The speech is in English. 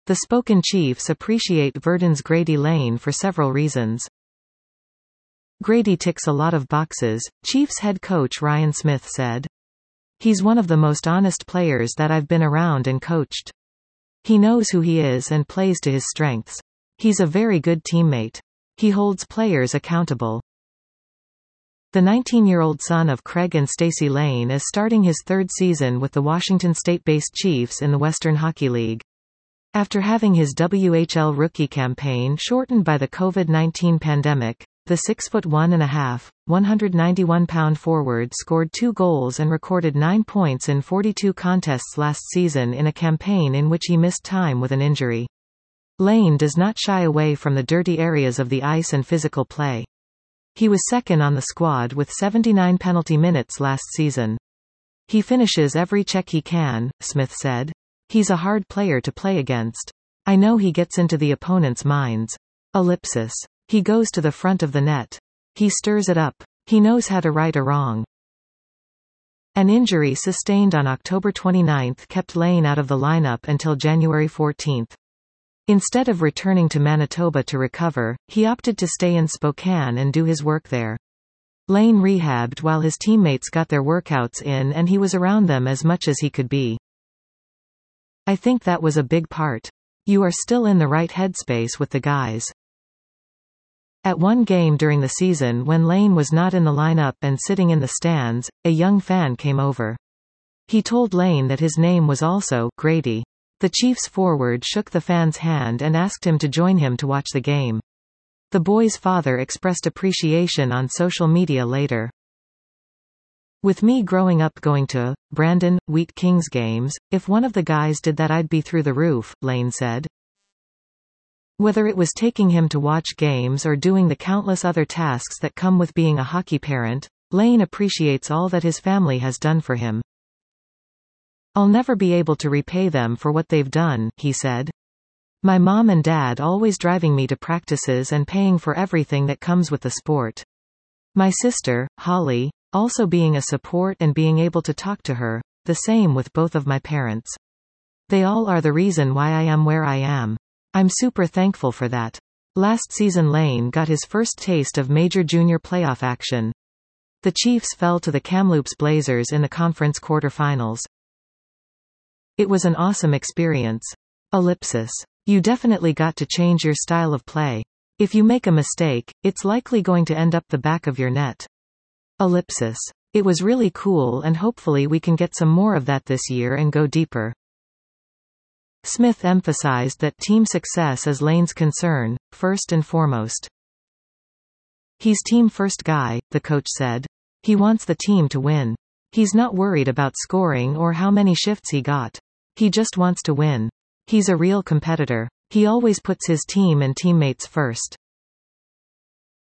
The Spokane Chiefs appreciate Verdon's Grady Lane for several reasons. Grady ticks a lot of boxes, Chiefs head coach Ryan Smith said. He's one of the most honest players that I've been around and coached. He knows who he is and plays to his strengths. He's a very good teammate. He holds players accountable. The 19-year-old son of Craig and Stacey Lane is starting his third season with the Washington State-based Chiefs in the Western Hockey League. After having his WHL rookie campaign shortened by the COVID-19 pandemic, the 6'1½", 191-pound forward scored 2 goals and recorded 9 points in 42 contests last season in a campaign in which he missed time with an injury. Lane does not shy away from the dirty areas of the ice and physical play. He was second on the squad with 79 penalty minutes last season. He finishes every check he can, Smith said. He's a hard player to play against. I know he gets into the opponent's minds. Ellipsis. He goes to the front of the net. He stirs it up. He knows how to right a wrong. An injury sustained on October 29 kept Lane out of the lineup until January 14. Instead of returning to Manitoba to recover, he opted to stay in Spokane and do his work there. Lane rehabbed while his teammates got their workouts in and he was around them as much as he could be. I think that was a big part. You are still in the right headspace with the guys. At one game during the season when Lane was not in the lineup and sitting in the stands, a young fan came over. He told Lane that his name was also Grady. The Chiefs forward shook the fan's hand and asked him to join him to watch the game. The boy's father expressed appreciation on social media later. With me growing up going to Brandon, Wheat Kings games, if one of the guys did that I'd be through the roof, Lane said. Whether it was taking him to watch games or doing the countless other tasks that come with being a hockey parent, Lane appreciates all that his family has done for him. I'll never be able to repay them for what they've done, he said. My mom and dad always driving me to practices and paying for everything that comes with the sport. My sister, Holly, also being a support and being able to talk to her, the same with both of my parents. They all are the reason why I am where I am. I'm super thankful for that. Last season Lane got his first taste of major junior playoff action. The Chiefs fell to the Kamloops Blazers in the conference quarterfinals. It was an awesome experience. Ellipsis. You definitely got to change your style of play. If you make a mistake, it's likely going to end up the back of your net. Ellipsis. It was really cool and hopefully we can get some more of that this year and go deeper. Smith emphasized that team success is Lane's concern, first and foremost. He's team-first guy, the coach said. He wants the team to win. He's not worried about scoring or how many shifts he got. He just wants to win. He's a real competitor. He always puts his team and teammates first.